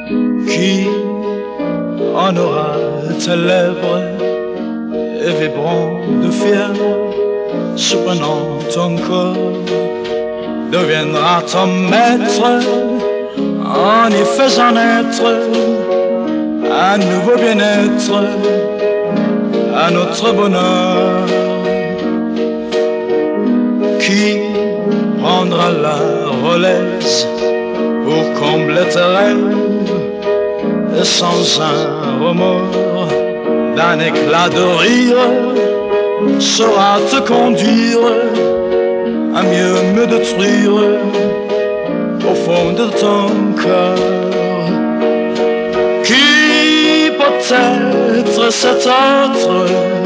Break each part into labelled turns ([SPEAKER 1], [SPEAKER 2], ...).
[SPEAKER 1] qui en aura tes lèvres et vibrant de fièvre, surprenant ton corps, deviendra ton maître en y faisant naître un nouveau bien-être à notre bonheur. Qui prendra la relève pour combler tes rêves et sans un remords d'un éclat de rire saura te conduire à mieux me détruire au fond de ton cœur. Qui peut-être cet autre?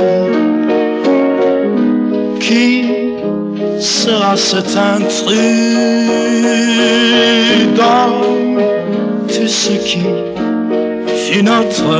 [SPEAKER 1] Qui sera cet intrus dans tout ce qui fut notre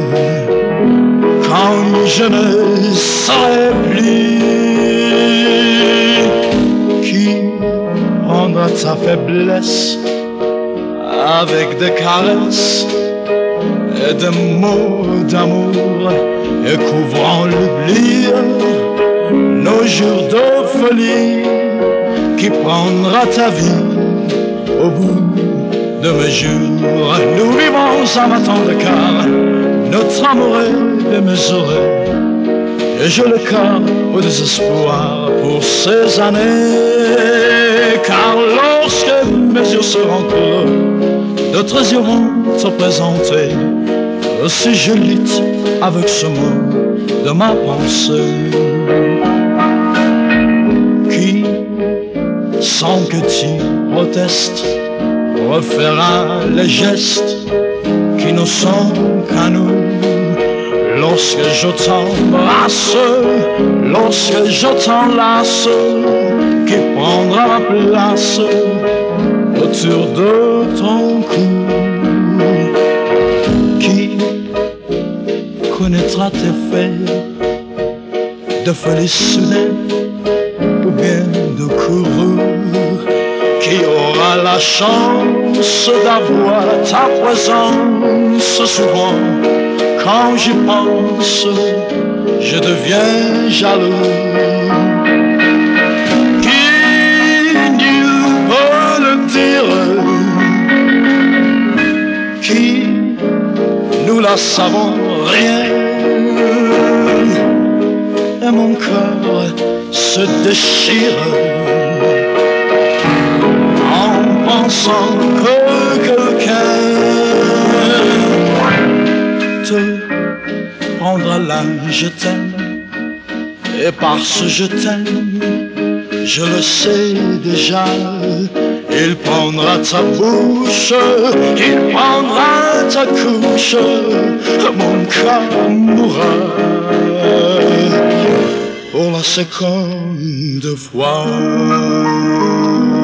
[SPEAKER 1] quand je ne serai plus? Qui prendra ta faiblesse avec des caresses et des mots d'amour et couvrant l'oubli nos jours de folie? Qui prendra ta vie au bout de mes jours? Nous vivons en battant de cœur, notre amour est démesuré, et j'ai le cœur au désespoir pour ces années. Car lorsque mes yeux seront clos, d'autres yeux vont te présenter aussi je lutte avec ce mot de ma pensée. Qui, sans que tu protestes, refera les gestes qui ne sont qu'à nous? Lorsque je t'embrasse, lorsque je t'enlace, qui prendra ma place autour de ton cou? Qui connaîtra tes faits de folie soudaine ou bien de courroux? Qui aura la chance d'avoir ta présence souvent? Quand j'y pense, je deviens jaloux. Qui nul peut le dire? Qui, nous la savons rien, et mon cœur se déchire en pensant que quelqu'un te prendra là, je t'aime, et par ce je t'aime, je le sais déjà. Il prendra ta bouche, il prendra ta couche, mon cœur mourra pour la seconde fois.